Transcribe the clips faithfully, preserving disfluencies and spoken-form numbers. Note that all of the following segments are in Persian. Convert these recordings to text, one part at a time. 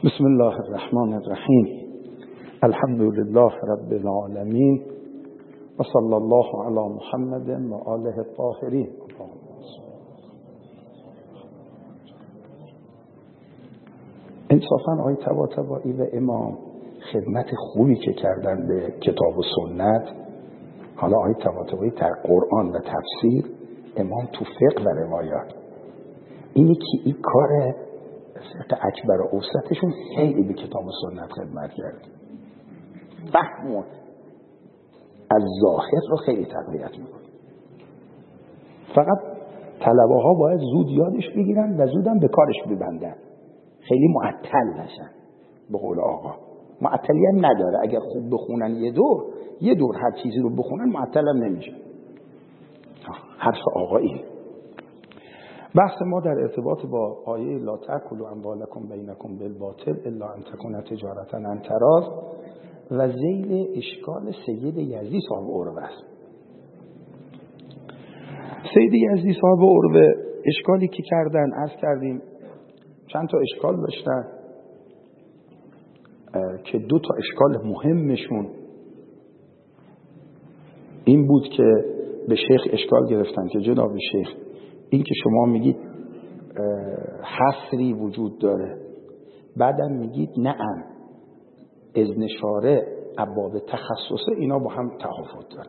بسم الله الرحمن الرحیم. الحمد لله رب العالمین و صلی الله علی محمد و آله الطاهرین. انصافا آقای طباطبایی و امام خدمت خوبی که کردن به کتاب و سنت. حالا آقای طباطبایی در قرآن و تفسیر، امام تو فقه و روایات. اینی که این کار فقه اکبر و اوسطشون خیلی به کتاب و سنت خدمت کرد. فهم از ظاهر رو خیلی تقویت میکنه. فقط طلبه ها باید زود یادش بگیرن و زودم به کارش ببندن، خیلی معطل نشن. به قول آقا معطلی هم نداره. اگر خوب بخونن یه دور یه دور هر چیزی رو بخونن معطل هم نمیشه. حرف آقا این. بحث ما در ارتباط با آیه لا تأکلوا اموالکم بینکم بالباطل الا ان تکون تجارة عن تراض و ذیل اشکال سید یزدی صاحب عروه است. سید یزدی صاحب عروه اشکالی که کردن، عرض کردیم چند تا اشکال داشتن که دو تا اشکال مهمشون این بود که به شیخ اشکال گرفتن که جناب شیخ این که شما میگید حصری وجود داره، بعدم میگید نعم اذن شارع ابواب تخصصه، اینا با هم تفاوت داره.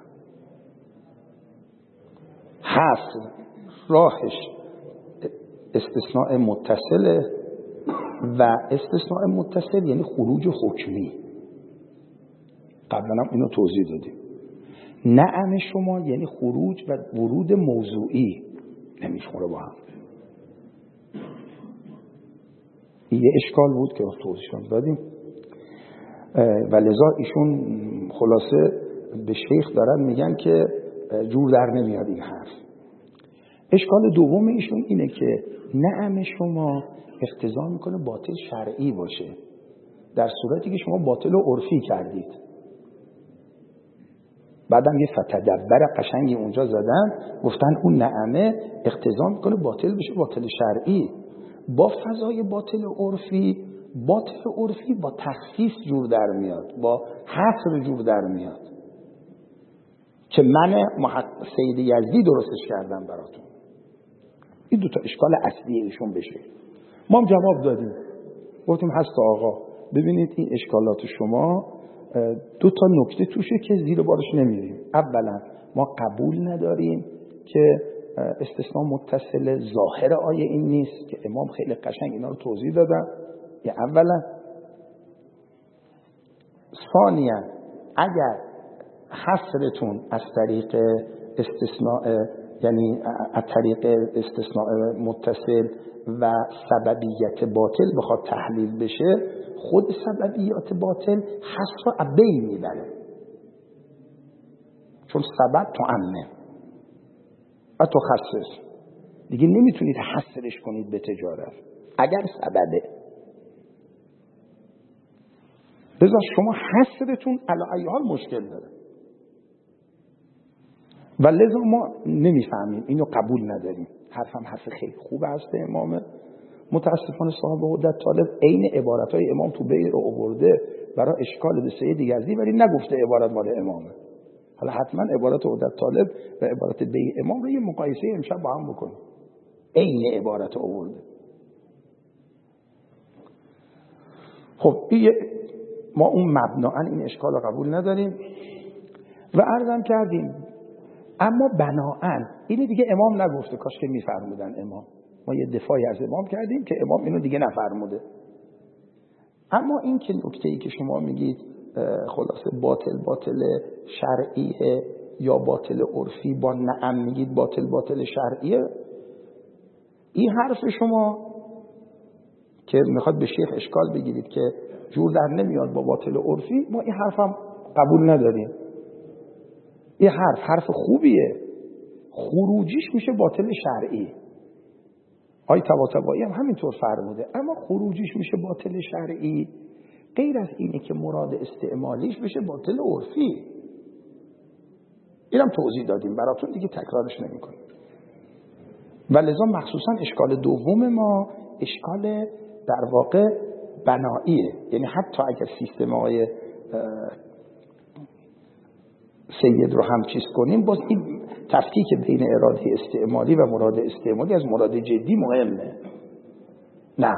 حصر راهش استثناء متصله و استثناء متصل یعنی خروج حکمی. قبلا هم اینو توضیح دادیم. نعم شما یعنی خروج و ورود موضوعی، نمیخوره با هم. این یه اشکال بود که توضیح دادیم و لذا ایشون خلاصه به شیخ دارن میگن که جور در نمیاد این حرف. اشکال دوم ایشون اینه که نعم شما اقتضا میکنه باطل شرعی باشه، در صورتی که شما باطل و عرفی کردید. بعدم یه فتدبر قشنگی اونجا زدن، گفتن اون نعمه اقتضا میکنه باطل بشه باطل شرعی. با فضای باطل عرفی، باطل عرفی با تخصیص جور در میاد، با حصر جور در میاد که من محقق سید یزدی درستش کردم براتون. این دوتا اشکال اصلی ایشون بشه. ما هم جواب دادیم، گفتیم هست آقا ببینید این اشکالات شما دو تا نکته توشه که زیر بارش نمیریم. اولا ما قبول نداریم که استثناء متصل ظاهر آیه این نیست که امام خیلی قشنگ اینا رو توضیح دادن. یه اولا. ثانیا اگر حصرتون از طریق استثناء یعنی از طریق استثناء متصل و سببیت باطل بخواد تحلیل بشه، خود سببیات باطل حصر رو بین میبره، چون سبب تو امنه و تو خصص دیگه نمیتونید حصرش کنید به تجارت اگر سببه. لذا شما حصرتون علی ای حال مشکل داره و لذا ما نمیفهمیم، اینو قبول نداریم. حرفم حرف خیلی خوبه هست امامه. متاسفانه صاحب عدت طالب عین عبارتهای امام تو بیر رو آورده برای اشکال به سید یزدی، ولی نگفته عبارت مال امامه. حالا حتما عبارت عدت طالب و عبارت بیر امام رو یه مقایسه امشب با هم بکنیم. عین عبارت آورده. خب ما اون مبناً این اشکال رو قبول نداریم و عرضم کردیم. اما بناءً اینو دیگه امام نگفته، کاش که میفرمودن امام. ما یه دفاعی از امام کردیم که امام اینو دیگه نفرموده. اما این که نکته‌ای که شما میگید خلاصه باطل باطل شرعیه یا باطل عرفی، با نعم میگید باطل باطل شرعیه، این حرف شما که میخواد به شیخ اشکال بگیرید که جور در نمیاد با باطل عرفی، ما این حرف هم قبول نداریم. این حرف حرف خوبیه، خروجیش میشه باطل شرعی. آی طباطبایی هم همینطور فرموده، اما خروجیش میشه باطل شرعی. غیر از اینه که مراد استعمالیش بشه باطل عرفی. اینم توضیح دادیم براتون، دیگه تکرارش نمی‌کنیم. و لذا مخصوصا اشکال دوم ما اشکال در واقع بناییه. یعنی حتی اگر سیستم های سید رو هم چیز کنیم، باز این تفکیک بین اراده استعمالی و مراد استعمالی از مراد جدی مهمه. نه،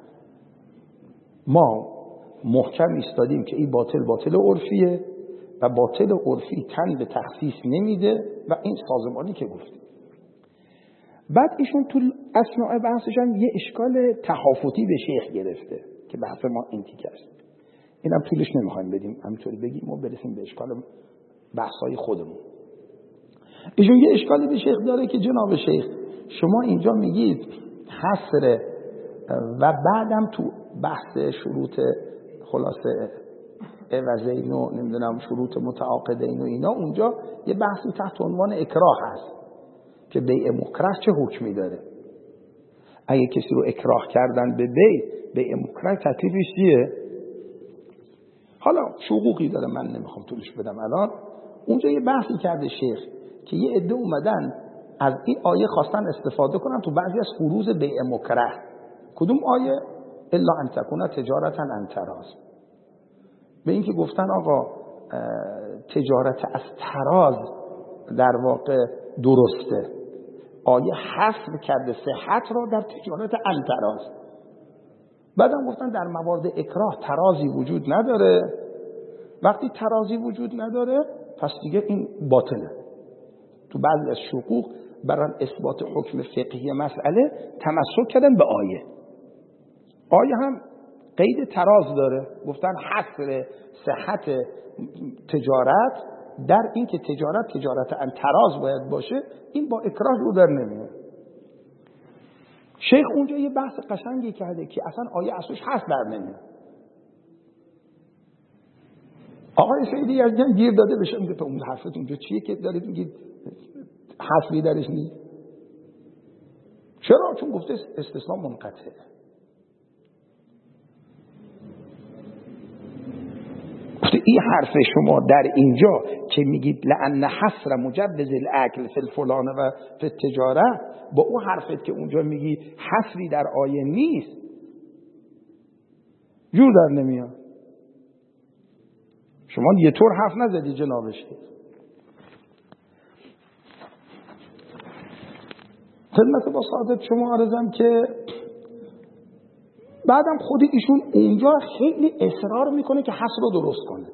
ما محکم ایستادیم که این باطل باطل عرفیه و باطل عرفی تن به تخصیص نمیده و این سازمانی که گفتیم. بعد ایشون تو اثناء بحثش هم یه اشکال تحافظی به شیخ گرفته که بحث ما این تیکه است. اینم طولش نمیخوایم بدیم، همینطوری بگیم و برسیم به اشکال بحثای خودمون. ایشون یه اشکالی به شیخ داره که جناب شیخ شما اینجا میگید حصر و بعدم تو بحث شروط خلاصه عوضین و نمیدونم شروط متعاقدین و اینا اونجا یه بحثی تحت عنوان اکراه هست که بیع مکره چه حکمی داره. اگه کسی رو اکراه کردن به بیع بیع مکره تکلیفش چیه؟ حالا شقوقی داره، من نمیخوام طولش بدم الان. اونجا یه بحثی کرده شیخ که یه عده اومدن از این آیه خواستن استفاده کنن تو بعضی از فروض بیع مکره. کدوم آیه؟ الا ان تکون تجارتا عن تراض. به این که گفتن آقا تجارت از تراز در واقع درسته، آیه حصر کرده صحت را در تجارت عن تراز. بعدم گفتن در موارد اکراه ترازی وجود نداره. وقتی ترازی وجود نداره پس دیگه این باطله. تو بعضی از شقوق برای اثبات حکم فقهی مسئله تمسک کردن به آیه. آیه هم قید تراز داره، گفتن حصر صحت تجارت در این که تجارت تجارت ان تراز باید باشه، این با اکراه رو در نمیاد. شیخ اونجا یه بحث قشنگی کرده که اصلا آیه اصلش حصر در نمیاد. آقای سیدی یزدان گیر داده بشه، میگه تو اون حرفت اونجا چیه که دارید میگید حصری درش نیست؟ چرا؟ چون گفته استثناء منقطعه. این حرف شما در اینجا که میگید لأن حصر مجوز الاکل فی الفلان و فی التجاره، با اون حرفت که اونجا میگی حصری در آیه نیست جور در نمیاد. شما یه طور حرف نزدی جناب شیخ. خدمت با سعادت شما عرضم که بعدم خود ایشون اونجا خیلی اصرار میکنه که حصر رو درست کنه.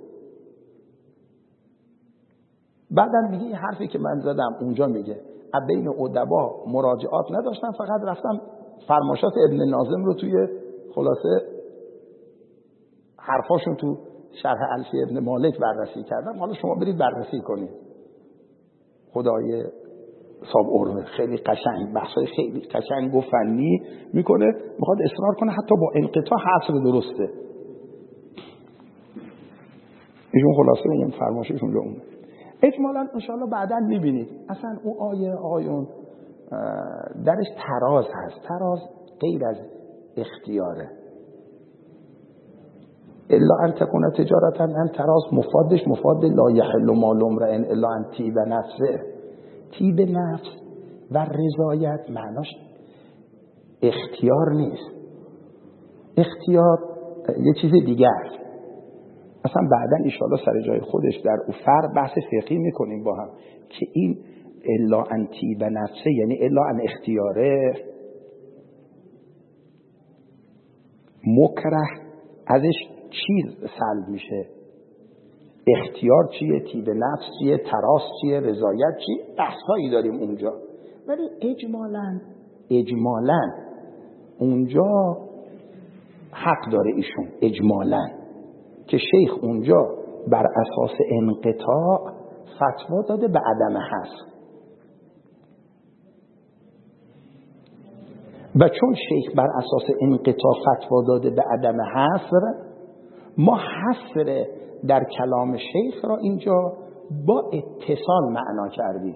بعدم میگه این حرفی که من زدم اونجا میگه بین ادبا مراجعات نداشتم، فقط رفتم فرماشات ابن ناظم رو توی خلاصه حرفاشون تو شرح الفی ابن مالک بررسی کردم. حالا شما برید بررسی کنید. خدای صاحب عروه خیلی قشنگ بحثای خیلی قشنگ و فنی میکنه، میخواد اصرار کنه حتی با انقطاع حصر درسته. ایشون خلاصه اون فرماششون رو اون اجمالاً انشاءالله بعداً میبینید اصلا اون آیه آیون درش تراز هست. تراز غیر از اختیاره. الا ان تکون تجارتا عن تراز مفادش مفاد لا یحل مال امرئ الا ان طیب نفسه. طیب نفس و رضایت معناش اختیار نیست. اختیار یه چیز دیگه است. اصلا بعداً انشاءالله سر جای خودش در او فرق بحث فقهی میکنیم با هم که این الا ان طیب نفسه یعنی الا ان اختیاره. مکره ازش چی سلب میشه؟ اختیار چیه؟ طیب نفس چیه؟ تراس چیه؟ رضایت چیه؟ بحثایی داریم اونجا. ولی اجمالاً اجمالاً اونجا حق داره ایشون اجمالاً که شیخ اونجا بر اساس انقطاع فتوا داده به عدم حصر. و چون شیخ بر اساس انقطاع فتوا داده به عدم حصر، ما حصر در کلام شیخ را اینجا با اتصال معنا کردیم.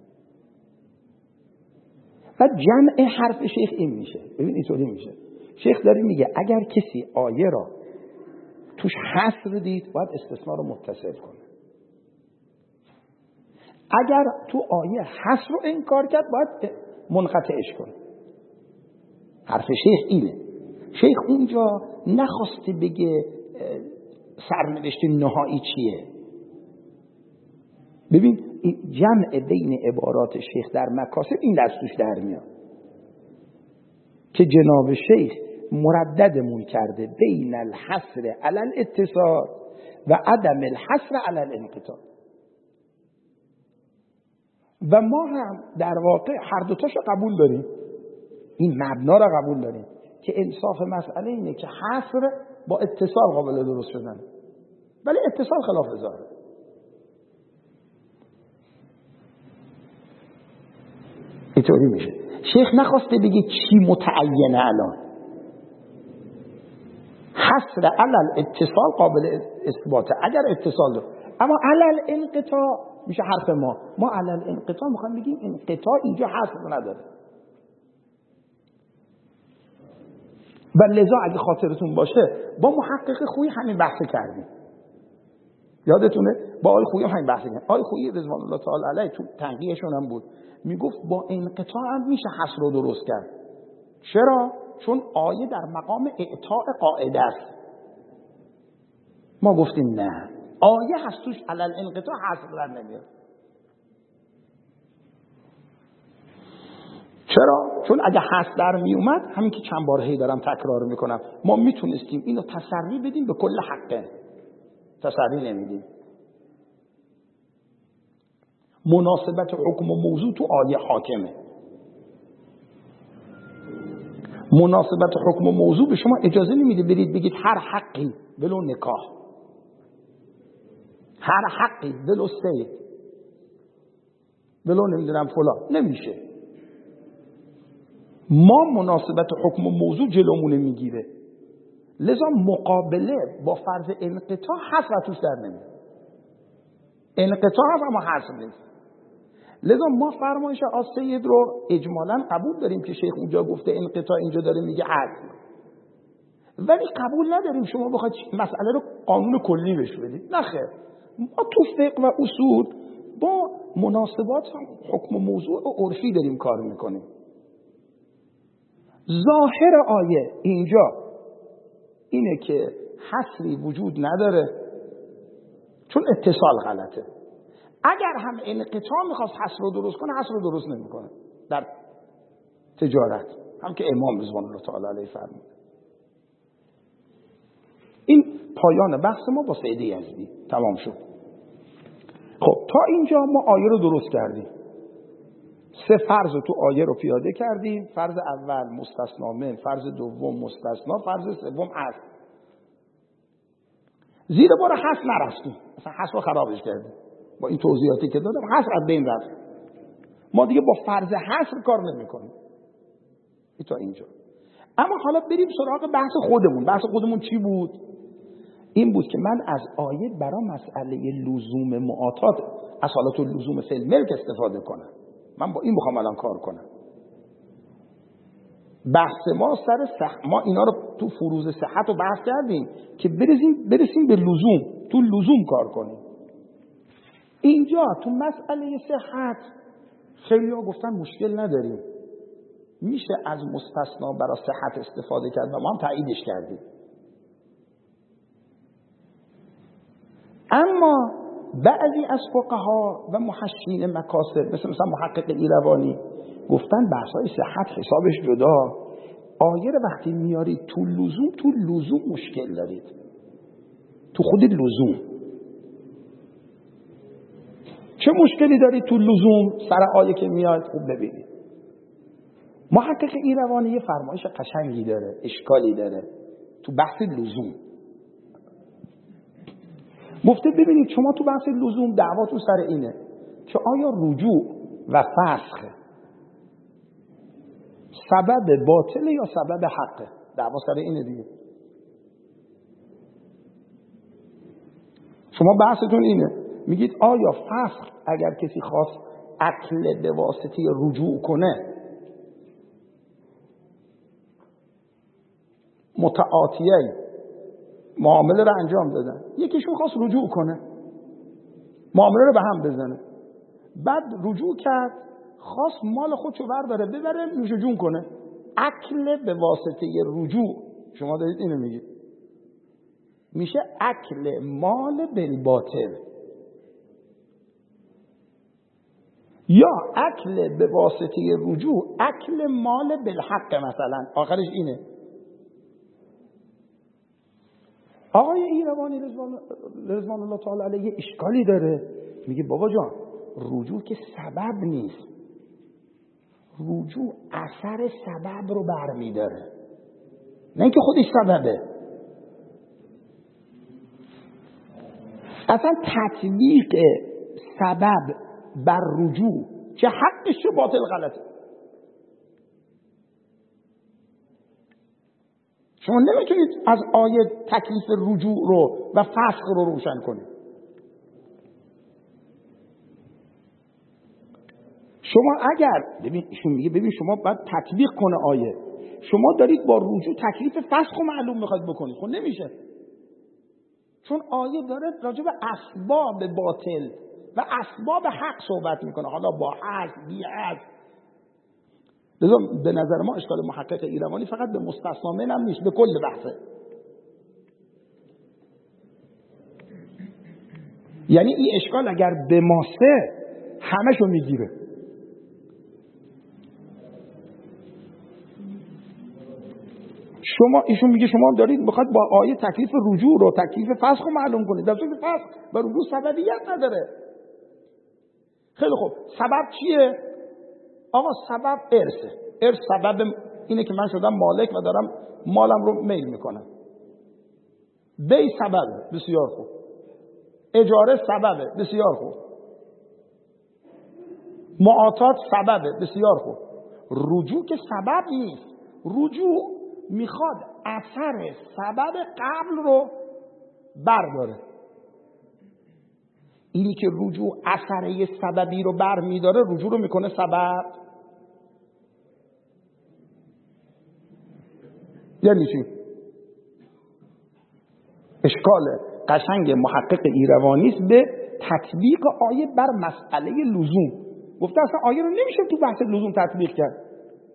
و جمع حرف شیخ این میشه. ببین اینطوری میشه. شیخ داره میگه اگر کسی آیه را توش حصر دید باید استثناء رو متصل کنه. اگر تو آیه حصر رو انکار کرد باید منقطعش کنه. حرف شیخ اینه. شیخ اونجا نخواسته بگه سرنوشت نهایی چیه. ببین جمع بین عبارات شیخ در مکاسب این دست توش در میاد که جناب شیخ مرددمون کرده بین الحصر علی الاتصال و عدم الحصر علی الانقطاع. و ما هم در واقع هر دوتاشو قبول داریم، این مبنا رو قبول داریم که انصاف مسئله اینه که حصر با اتصال قابل درست شدن، ولی اتصال خلاف ظاهره. اینطوری میشه. شیخ نخواسته بگه چی متعینه الان. حصر علل اتصال قابل اثباته اگر اتصال داره، اما علل انقطاع میشه حرف ما. ما علل انقطاع میخوایم بگیم انقطاع اینجا حصر نداره. و لذا اگه خاطرتون باشه با محقق خویی همین بحث کردیم، یادتونه؟ با آقای خویی همین بحث کردیم. آقای خویی رضوان الله تعالی علیه تو تنقیحشون هم بود، میگفت با انقطاع هم میشه حصر رو درست کرد. چرا؟ چون آیه در مقام اعطاء قاعده است. ما گفتیم نه، آیه هست توش علل انقطاع حصر در نمیاد. چرا؟ چون اگه حصر در می اومد، همین که چند بار هی دارم تکرار میکنم، ما میتونستیم اینو تسری بدیم به کل حقه. تسری نمیدیم. مناسبت حکم و موضوع تو آیه حاکمه. مناسبت حکم و موضوع به شما اجازه نمیده برید بگید هر حقی ولو نکاح، هر حقی ولو سید، ولو نمیدونم فلان. نمیشه. ما مناسبت حکم و موضوع جلومونه میگیره، لذا مقابله با فرض انقطاع حصر توش در نمیاد. انقطاع هست اما حصر نیست. لذا ما فرمایش آسید رو اجمالاً قبول داریم که شیخ اونجا گفته انقطاع، اینجا داره میگه حصر، ولی قبول نداریم شما بخواید مسئله رو قانون کلی بهش بدید. نه خیر، ما تو فقه و اصول با مناسبات حکم و موضوع و عرفی داریم کار میکنیم. ظاهر آیه اینجا اینه که حصری وجود نداره چون اتصال غلطه. اگر هم انقطاع میخواست حصر رو درست کنه، حصر رو درست نمیکنه در تجارت، هم که امام رضوان الله تعالی علیه فرمود. این پایان بحث ما با سید یزدی تمام شد. خب تا اینجا ما آیه رو درست کردیم. سه فرض تو آیه رو پیاده کردیم. فرض اول مستثنا من، فرض دوم مستثنا، فرض سوم حذف. زیر بار حذف نرفتیم، مثلا حذف رو خرابش کردیم با این توضیحاتی که دادم. حذف از بین رفت. ما دیگه با فرض حذف کار نمی‌کنیم. این تا اینجا. اما حالا بریم سراغ بحث خودمون. بحث خودمون چی بود؟ این بود که من از آیه برای مسئله لزوم معاطات از حالت لزوم فعل ملک استفاده کنم. من با این میخوام الان کار کنم. بحث ما سر صح... ما اینا رو تو فروض صحت رو بحث کردیم که برسیم برسیم به لزوم، تو لزوم کار کنیم. اینجا تو مسئله صحت خیلی ها گفتن مشکل نداریم، میشه از مستثنا برای صحت استفاده کرد و ما هم تاییدش کردیم. اما بعضی از فقها و محشین مکاسب مثل مثلا محقق ایروانی گفتن بحث‌های صحت حسابش جدا. آیه رو وقتی میارید تو لزوم، تو لزوم مشکل دارید، تو خود لزوم چه مشکلی دارید؟ تو لزوم سر آیه که میاد خوب ببینید. محقق ایروانی یه فرمایش قشنگی داره، اشکالی داره تو بحث لزوم. گفته ببینید شما تو بحث لزوم دعواتون سر اینه که آیا رجوع و فسخ سبب باطله یا سبب حقه؟ دعوا سر اینه دیگه. شما بحثتون اینه، میگید آیا فسخ اگر کسی خواست عقل به واسطه رجوع کنه متعاطیه معامله رو انجام دادن، یکیشون خواست رجوع کنه معامله رو به هم بزنه، بعد رجوع کرد خواست مال خودشو برداره ببره نوش جون کنه، عقل به واسطه رجوع شما دارید اینو میگید، میشه اکل مال بالباطل یا اکل به واسطه رجوع اکل مال بالحق، مثلا آخرش اینه. آقای ایروانی رضوان رضوان الله تعالی علیه اشکالی داره، میگه بابا جان رجوع که سبب نیست، رجوع اثر سبب رو برمیداره، نه اینکه خودش سببه. اصلا تطبیق سبب بر رجوع چه حقش چه باطل غلطه. شما نمیتونید از آیه تکلیف رجوع رو و فسخ رو روشن کنید. شما اگر ببین ایشون میگه ببین شما باید تطبیق کنه آیه، شما دارید با رجوع تکلیف فسخ رو معلوم میخواید بکنید، خب نمیشه، چون آیه داره راجع به اسباب باطل و اسباب حق صحبت میکنه، حالا با حذف بی حذف. لذا به نظر ما اشکال محقق ایروانی فقط به مستثنا من هم نیست، به کل بحثه. یعنی این اشکال اگر به ماسه همشو میگیره. شما ایشون میگه شما دارید بخواد با آیه تکلیف رجوع رو تکلیف فسخ رو معلوم کنید، در صورتی که فسخ و رجوع سببیت نداره. خیلی خوب، سبب چیه؟ آقا سبب ارثه. ارث سبب اینه که من شدم مالک و دارم مالم رو میل میکنم. بی سببه، بسیار خوب. اجاره سببه، بسیار خوب. معاطات سببه، بسیار خوب. رجوع که سبب نیست. رجوع میخواد اثر سبب قبل رو برداره. اینی که رجوع اثر یه سببی رو بر میداره، رجوع رو میکنه سبب. یعنی چی؟ اشکال قشنگ محقق ایروانی است به تطبیق آیه بر مسئله لزوم. گفته اصلا آیه رو نمیشه تو بحث لزوم تطبیق کرد.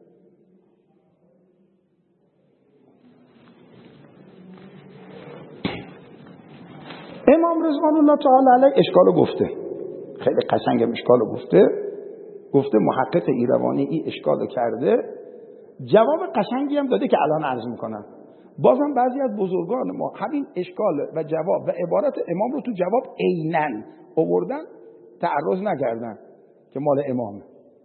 امام رضوان الله تعالی علیه اشکالو گفته، خیلی قشنگم اشکالو گفته. گفته محقق ایروانی این اشکالو کرده، جواب قشنگی هم داده که الان عرض میکنم. بازم بعضی از بزرگان ما همین اشکال و جواب و عبارت امام رو تو جواب عیناً آوردن، تعرض نکردن که مال امامه.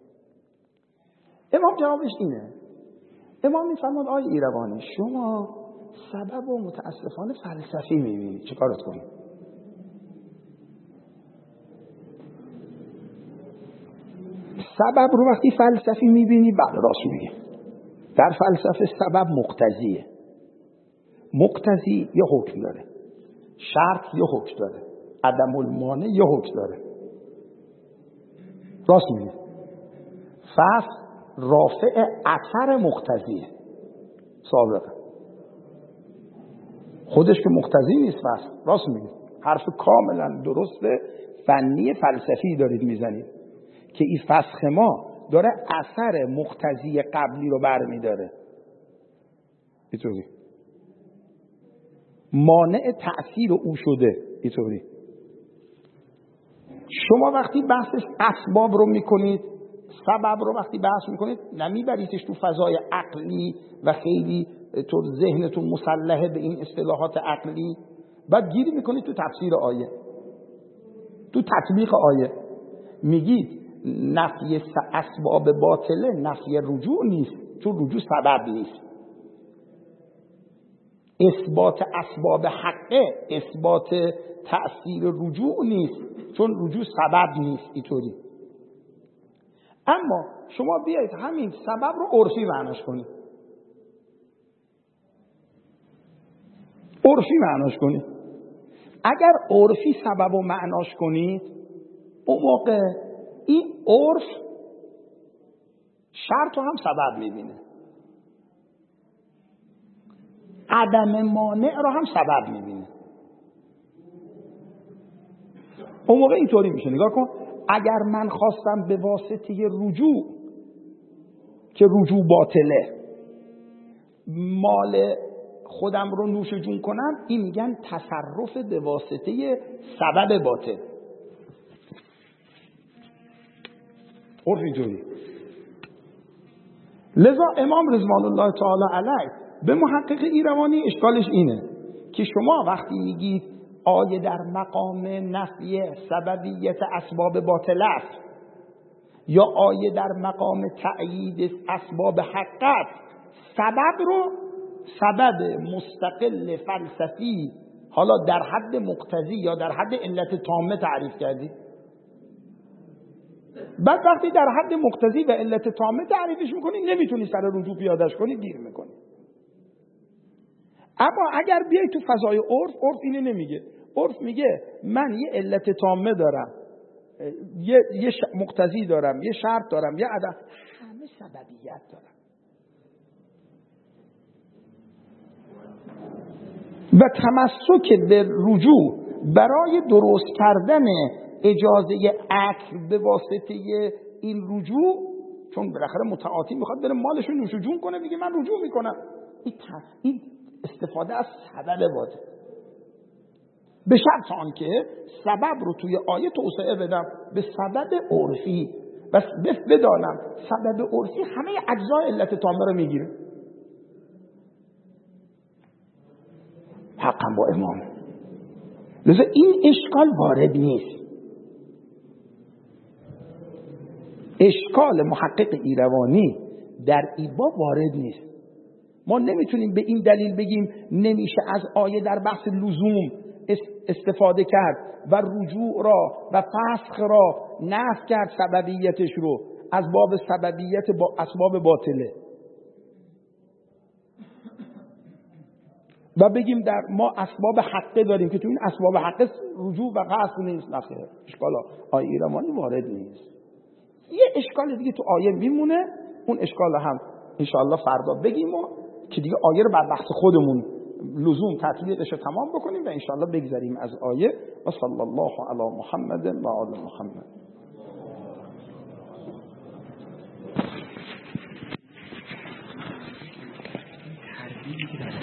امام جوابش اینه. امام میفرماد آی ایروانی شما سبب و متاسفانه فلسفی میبینید، چه کارت کنید؟ سبب رو وقتی فلسفی میبینی بعد راست میگه. در فلسفه سبب مقتضیه. مقتضی یه حکم داره، شرط یه حکم داره، عدم المانع یه حکم داره. راست میگه. فصل رافع اثر مقتضیه سابقه، خودش که مقتضی نیست. فصل راست میگه، حرف کاملا درسته فنی فلسفی دارید میزنید که این فسخ ما داره اثر مقتضی قبلی رو برمیداره. اینطوری مانع تأثیر او شده. اینطوری شما وقتی بحث اسباب رو میکنید، سبب رو وقتی بحث میکنید، نمیبریدش تو فضای عقلی و خیلی تو ذهنتون مسلحه به این اصطلاحات عقلی، بعد گیری میکنید تو تفسیر آیه، تو تطبیق آیه. میگید نفی اسباب باطله نفی رجوع نیست، چون رجوع سبب نیست. اثبات اسباب حقه اثبات تأثیر رجوع نیست، چون رجوع سبب نیست. اینطوری. اما شما بیایید همین سبب رو عرفی معناش کنید، عرفی معناش کنید. اگر عرفی سبب رو معناش کنید، اون موقع این عرف شرط رو هم سبب میبینه، عدم مانع رو هم سبب میبینه. اون موقع اینطوری میشه. نگاه کن، اگر من خواستم به واسطه رجوع که رجوع باطله مال خودم رو نوش جون کنم، این میگن تصرف به واسطه سبب باطل. عرف اینجوری. لذا امام رضوان الله تعالی علیه به محقق ایروانی اشکالش اینه که شما وقتی میگید آیه در مقام نفی سببیت اسباب باطل است یا آیه در مقام تأیید اسباب حق است، سبب رو سبب مستقل فلسفی حالا در حد مقتضی یا در حد علت تامه تعریف کردید. بعد وقتی در حد مقتضی و علت تامه تعریفش میکنی نمیتونی سر رجوع پیادش کنی، گیر میکنی. اما اگر بیای تو فضای عرف، عرف اینه نمیگه. عرف میگه من یه علت تامه دارم، یه, یه مقتضی دارم، یه شرط دارم، یه عدم، همه سببیت دارم. و تمسک به رجوع برای درست کردن اجازه عقل به واسطه این رجوع، چون بالاخره متعاطی میخواد بره مالش رو نوش جون کنه، میگه من رجوع میکنم، این استفاده از سبب باطل، به شرط آنکه سبب رو توی آیه توسعه بدم به سبب عرفی، بس بدانم سبب عرفی همه اجزای علت تامه رو میگیره. حقا با امام. لذا این اشکال وارد نیست. اشکال محقق ایروانی در ایبا وارد نیست. ما نمیتونیم به این دلیل بگیم نمیشه از آیه در بحث لزوم استفاده کرد و رجوع را و فسخ را نفی کرد سببیتش رو از باب سببیت با اسباب باطله و بگیم در ما اسباب حقه داریم که تو این اسباب حقه رجوع و قصد نیست. نخیر، اشکال آیه ایرمانی وارد نیست. یه اشکال دیگه تو آیه میمونه، اون اشکال هم انشاءالله فردا بگیم و که دیگه آیه رو بر بحث خودمون لزوم تطبیقش رو تمام بکنیم و انشاءالله بگذاریم از آیه. و صلی الله علی محمد و آل محمد.